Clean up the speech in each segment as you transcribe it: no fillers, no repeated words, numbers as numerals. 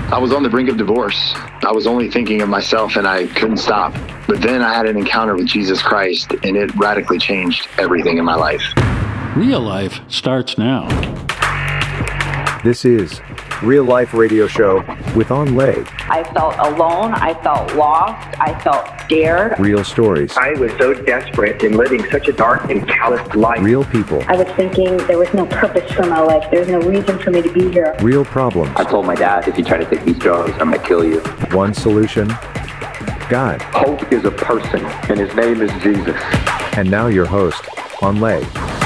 I was on the brink of divorce. I was only thinking of myself and I couldn't stop. But then I had an encounter with Jesus Christ and it radically changed everything in my life. Real Life starts now. This is Real Life Radio Show with On Lay. I felt alone. I felt lost. I felt scared. Real stories. I was so desperate in living such a dark and calloused life. Real people. I was thinking there was no purpose for my life. There's no reason for me to be here. Real problems. I told my dad, if you try to take these drugs, I'm going to kill you. One solution. God. Hope is a person, and his name is Jesus. And now your host, On Lay.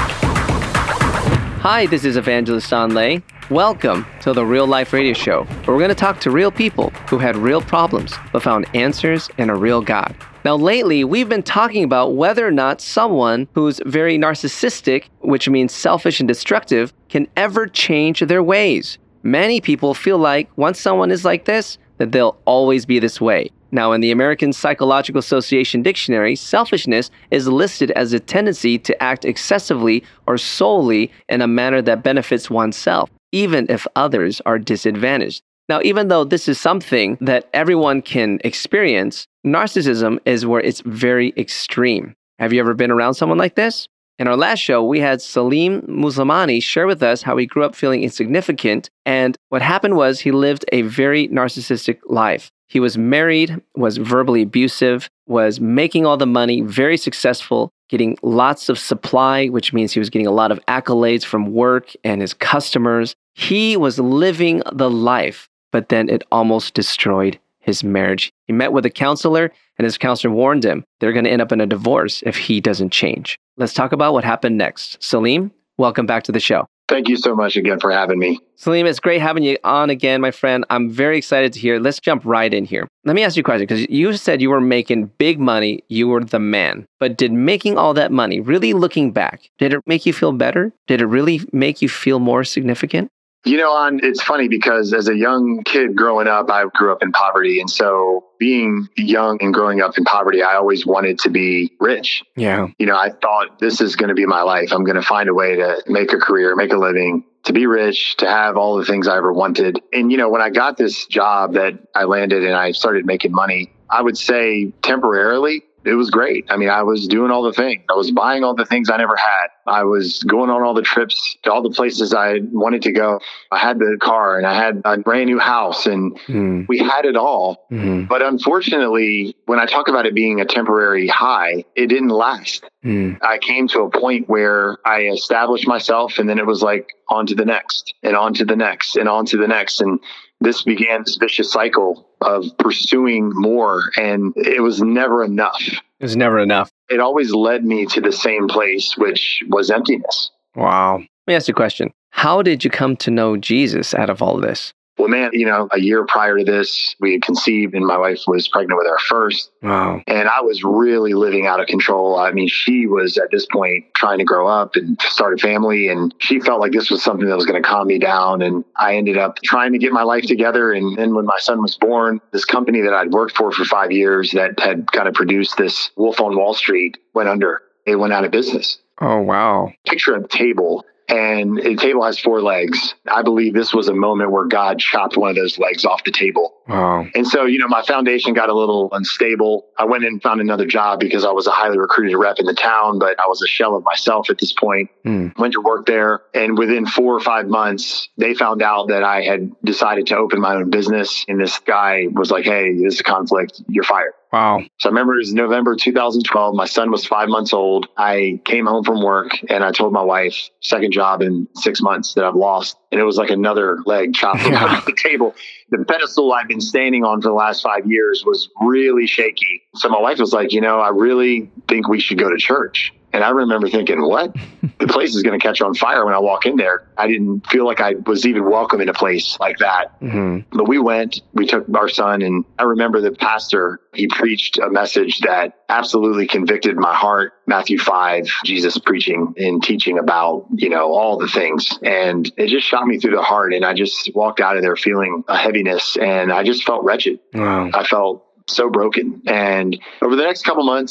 Hi, this is Evangelist On Lay. Welcome to the Real Life Radio Show, where we're going to talk to real people who had real problems but found answers in a real God. Now, lately, we've been talking about whether or not someone who's very narcissistic, which means selfish and destructive, can ever change their ways. Many people feel like once someone is like this, that they'll always be this way. Now, in the American Psychological Association dictionary, selfishness is listed as a tendency to act excessively or solely in a manner that benefits oneself, even if others are disadvantaged. Now, even though this is something that everyone can experience, narcissism is where it's very extreme. Have you ever been around someone like this? In our last show, we had Salim Muslimani share with us how he grew up feeling insignificant, and what happened was he lived a very narcissistic life. He was married, was verbally abusive, was making all the money, very successful, getting lots of supply, which means he was getting a lot of accolades from work and his customers. He was living the life, but then it almost destroyed his marriage. He met with a counselor, and his counselor warned him they're going to end up in a divorce if he doesn't change. Let's talk about what happened next. Salim, welcome back to the show. Thank you so much again for having me. Salim, it's great having you on again, my friend. I'm very excited to hear. Let's jump right in here. Let me ask you a question, because you said you were making big money. You were the man. But did making all that money, really looking back, did it make you feel better? Did it really make you feel more significant? You know, it's funny because as a young kid growing up, I grew up in poverty. And so being young and growing up in poverty, I always wanted to be rich. Yeah. You know, I thought this is going to be my life. I'm going to find a way to make a career, make a living, to be rich, to have all the things I ever wanted. And, you know, when I got this job that I landed and I started making money, I would say temporarily, it was great. I mean, I was doing all the things. I was buying all the things I never had. I was going on all the trips to all the places I wanted to go. I had the car and I had a brand new house and we had it all. Mm-hmm. But unfortunately, when I talk about it being a temporary high, it didn't last. I came to a point where I established myself and then it was like on to the next and on to the next and on to the next. And this began this vicious cycle of pursuing more, and it was never enough. It was never enough. It always led me to the same place, which was emptiness. Wow. Let me ask you a question. How did you come to know Jesus out of all this? Well, man, you know, a year prior to this, we had conceived and my wife was pregnant with our first. Wow. And I was really living out of control. I mean, she was at this point trying to grow up and start a family. And she felt like this was something that was going to calm me down. And I ended up trying to get my life together. And then when my son was born, this company that I'd worked for 5 years that had kind of produced this Wolf on Wall Street went under. They went out of business. Oh, wow. Picture a table. And the table has 4 legs. I believe this was a moment where God chopped one of those legs off the table. Wow. And so, you know, my foundation got a little unstable. I went and found another job because I was a highly recruited rep in the town, but I was a shell of myself at this point. Went to work there. And within 4 or 5 months, they found out that I had decided to open my own business. And this guy was like, hey, this is a conflict. You're fired. Wow. So I remember it was November 2012. My son was 5 months old. I came home from work and I told my wife, second job in 6 months that I've lost. And it was like another leg chopped off the table. The pedestal I've been standing on for the last 5 years was really shaky. So my wife was like, you know, I really think we should go to church. And I remember thinking, what? The place is going to catch on fire when I walk in there. I didn't feel like I was even welcome in a place like that. Mm-hmm. But we went, we took our son, and I remember the pastor, he preached a message that absolutely convicted my heart. Matthew 5, Jesus preaching and teaching about, you know, all the things. And it just shot me through the heart. And I just walked out of there feeling a heaviness and I just felt wretched. Wow. I felt so broken. And over the next couple months,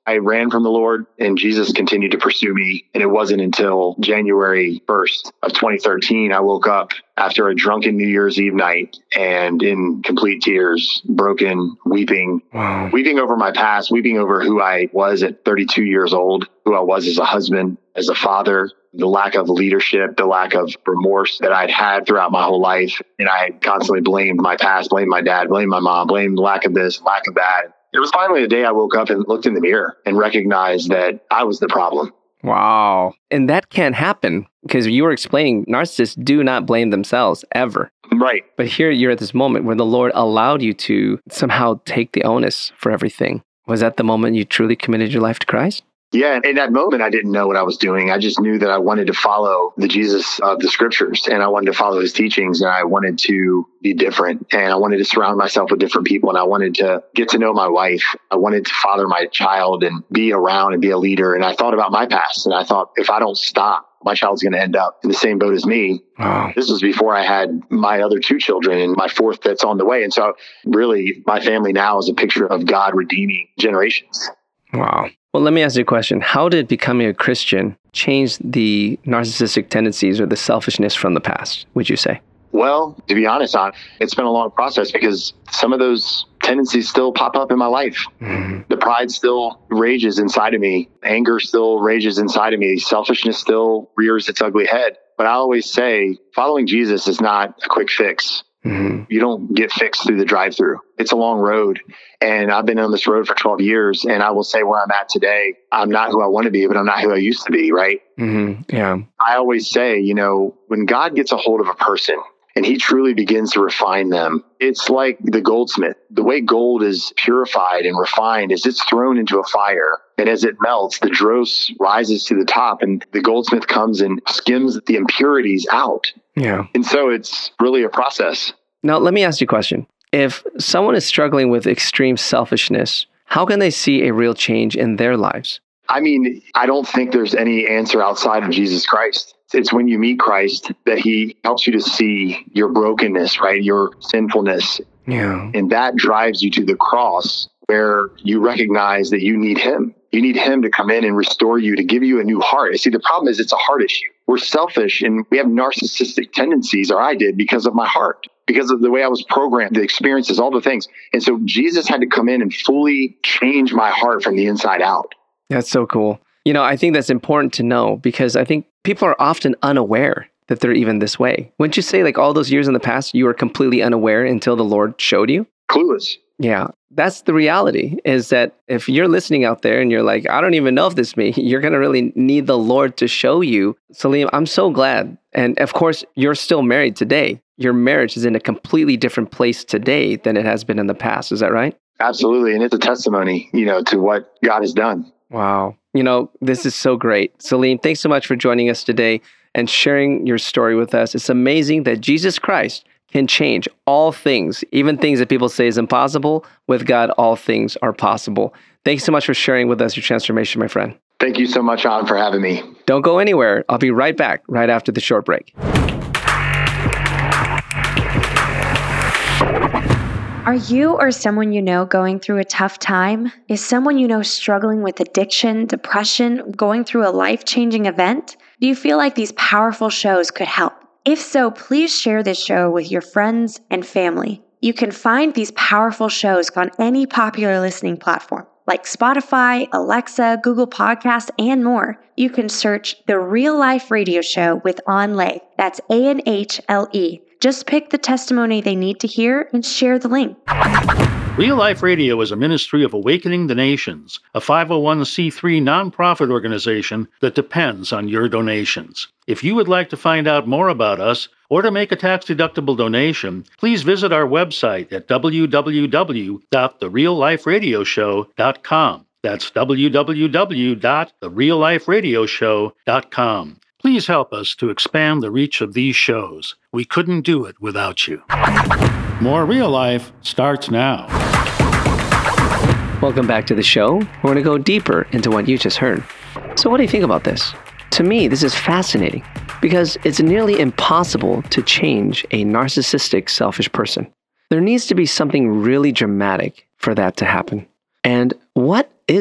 I ran from the Lord, and Jesus continued to pursue me. And it wasn't until January 1st of 2013, I woke up after a drunken New Year's Eve night and in complete tears, broken, weeping, weeping over my past, weeping over who I was at 32 years old, who I was as a husband, as a father, the lack of leadership, the lack of remorse that I'd had throughout my whole life. And I constantly blamed my past, blamed my dad, blamed my mom, blamed the lack of this, lack of that. It was finally the day I woke up and looked in the mirror and recognized that I was the problem. Wow. And that can't happen because you were explaining narcissists do not blame themselves ever. Right. But here you're at this moment where the Lord allowed you to somehow take the onus for everything. Was that the moment you truly committed your life to Christ? Yeah. In that moment, I didn't know what I was doing. I just knew that I wanted to follow the Jesus of the scriptures, and I wanted to follow his teachings, and I wanted to be different, and I wanted to surround myself with different people, and I wanted to get to know my wife. I wanted to father my child and be around and be a leader. And I thought about my past, and I thought, if I don't stop, my child's going to end up in the same boat as me. Wow. This was before I had my other 2 children and my 4th that's on the way. And so really, my family now is a picture of God redeeming generations. Wow. Well, let me ask you a question. How did becoming a Christian change the narcissistic tendencies or the selfishness from the past, would you say? Well, to be honest, it's been a long process because some of those tendencies still pop up in my life. Mm-hmm. The pride still rages inside of me. Anger still rages inside of me. Selfishness still rears its ugly head. But I always say, following Jesus is not a quick fix. Mm-hmm. You don't get fixed through the drive-through. It's a long road. And I've been on this road for 12 years. And I will say where I'm at today, I'm not who I want to be, but I'm not who I used to be, right? Mm-hmm. Yeah. I always say, when God gets a hold of a person and he truly begins to refine them, it's like the goldsmith. The way gold is purified and refined is it's thrown into a fire. And as it melts, the dross rises to the top and the goldsmith comes and skims the impurities out. Yeah. And so it's really a process. Now, let me ask you a question. If someone is struggling with extreme selfishness, how can they see a real change in their lives? I mean, I don't think there's any answer outside of Jesus Christ. It's when you meet Christ that he helps you to see your brokenness, right? Your sinfulness. Yeah. And that drives you to the cross where you recognize that you need him. You need him to come in and restore you, to give you a new heart. See, the problem is it's a heart issue. We're selfish and we have narcissistic tendencies, or I did, because of my heart, because of the way I was programmed, the experiences, all the things. And so Jesus had to come in and fully change my heart from the inside out. That's so cool. I think that's important to know because I think people are often unaware that they're even this way. Wouldn't you say like all those years in the past, you were completely unaware until the Lord showed you? Clueless. Yeah, that's the reality, is that if you're listening out there and you're like, I don't even know if this is me, you're going to really need the Lord to show you. Salim, I'm so glad. And of course, you're still married today. Your marriage is in a completely different place today than it has been in the past. Is that right? Absolutely. And it's a testimony, to what God has done. Wow. This is so great. Salim, thanks so much for joining us today and sharing your story with us. It's amazing that Jesus Christ can change all things, even things that people say is impossible. With God, all things are possible. Thanks so much for sharing with us your transformation, my friend. Thank you so much, An, for having me. Don't go anywhere. I'll be right back right after the short break. Are you or someone you know going through a tough time? Is someone you know struggling with addiction, depression, going through a life-changing event? Do you feel like these powerful shows could help? If so, please share this show with your friends and family. You can find these powerful shows on any popular listening platform like Spotify, Alexa, Google Podcasts, and more. You can search The Real Life Radio Show with An Le. That's ANHLE. Just pick the testimony they need to hear and share the link. Real Life Radio is a ministry of Awakening the Nations, a 501c3 nonprofit organization that depends on your donations. If you would like to find out more about us or to make a tax-deductible donation, please visit our website at www.therealliferadioshow.com. That's www.therealliferadioshow.com. Please help us to expand the reach of these shows. We couldn't do it without you. More Real Life starts now. Welcome back to the show. We're going to go deeper into what you just heard. So what do you think about this? To me, this is fascinating because it's nearly impossible to change a narcissistic, selfish person. There needs to be something really dramatic for that to happen. And what is it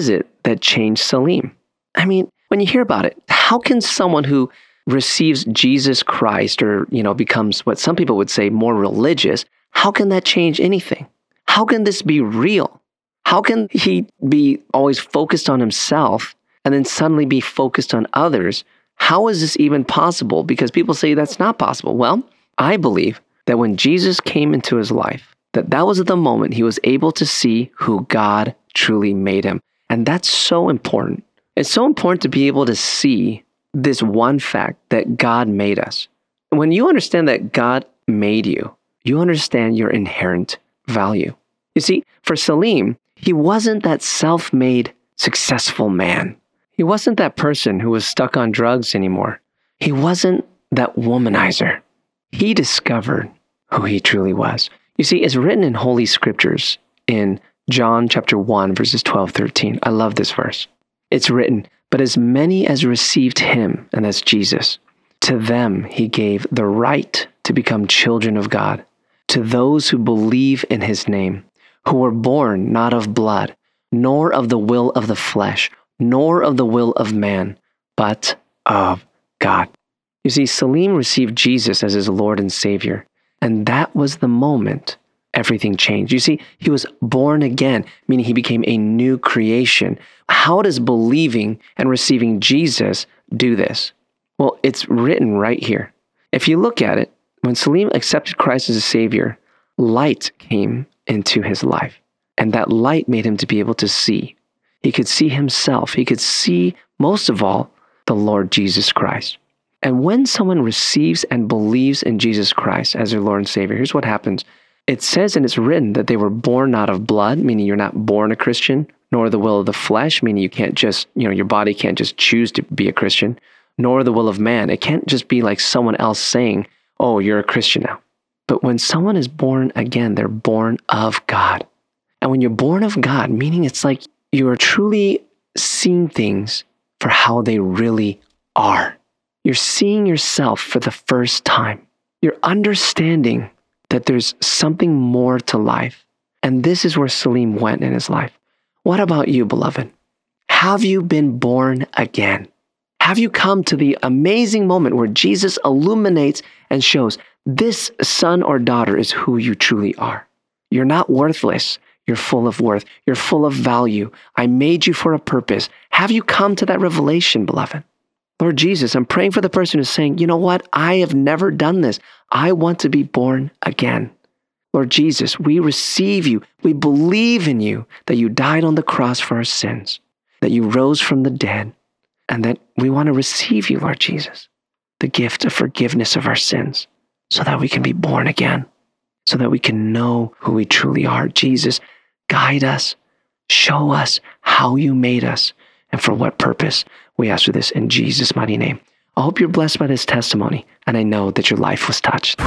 that changed Salim. I mean, when you hear about it, how can someone who receives Jesus Christ or, becomes what some people would say more religious, how can that change anything? How can this be real? How can he be always focused on himself and then suddenly be focused on others? How is this even possible? Because people say that's not possible. Well, I believe that when Jesus came into his life, that was at the moment he was able to see who God truly made him. And that's so important. It's so important to be able to see this one fact that God made us. When you understand that God made you, you understand your inherent value. You see, for Salim, he wasn't that self-made, successful man. He wasn't that person who was stuck on drugs anymore. He wasn't that womanizer. He discovered who he truly was. You see, it's written in Holy Scriptures in John chapter 1, verses 12-13. I love this verse. It's written, "But as many as received him," and that's Jesus, "to them he gave the right to become children of God, to those who believe in his name, who were born not of blood, nor of the will of the flesh, nor of the will of man, but of God." You see, Salim received Jesus as his Lord and Savior, and that was the moment everything changed. You see, he was born again, meaning he became a new creation. How does believing and receiving Jesus do this? Well, it's written right here. If you look at it, when Salim accepted Christ as a Savior, light came into his life. And that light made him to be able to see. He could see himself. He could see, most of all, the Lord Jesus Christ. And when someone receives and believes in Jesus Christ as their Lord and Savior, here's what happens. It says and it's written that they were born not of blood, meaning you're not born a Christian, nor the will of the flesh, meaning you can't just, your body can't just choose to be a Christian, nor the will of man. It can't just be like someone else saying, "Oh, you're a Christian now." But when someone is born again, they're born of God. And when you're born of God, meaning it's like you are truly seeing things for how they really are. You're seeing yourself for the first time. You're understanding that there's something more to life. And this is where Salim went in his life. What about you, beloved? Have you been born again? Have you come to the amazing moment where Jesus illuminates and shows this son or daughter is who you truly are? You're not worthless. You're full of worth. You're full of value. I made you for a purpose. Have you come to that revelation, beloved? Lord Jesus, I'm praying for the person who's saying, you know what? I have never done this. I want to be born again. Lord Jesus, we receive you. We believe in you, that you died on the cross for our sins, that you rose from the dead, and that we want to receive you, Lord Jesus, the gift of forgiveness of our sins, so that we can be born again, so that we can know who we truly are. Jesus, guide us, show us how you made us, and for what purpose. We ask for this in Jesus' mighty name. I hope you're blessed by this testimony, and I know that your life was touched.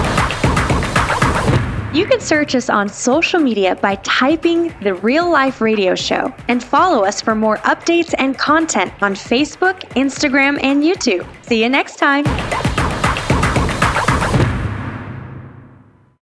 You can search us on social media by typing The Real Life Radio Show and follow us for more updates and content on Facebook, Instagram, and YouTube. See you next time.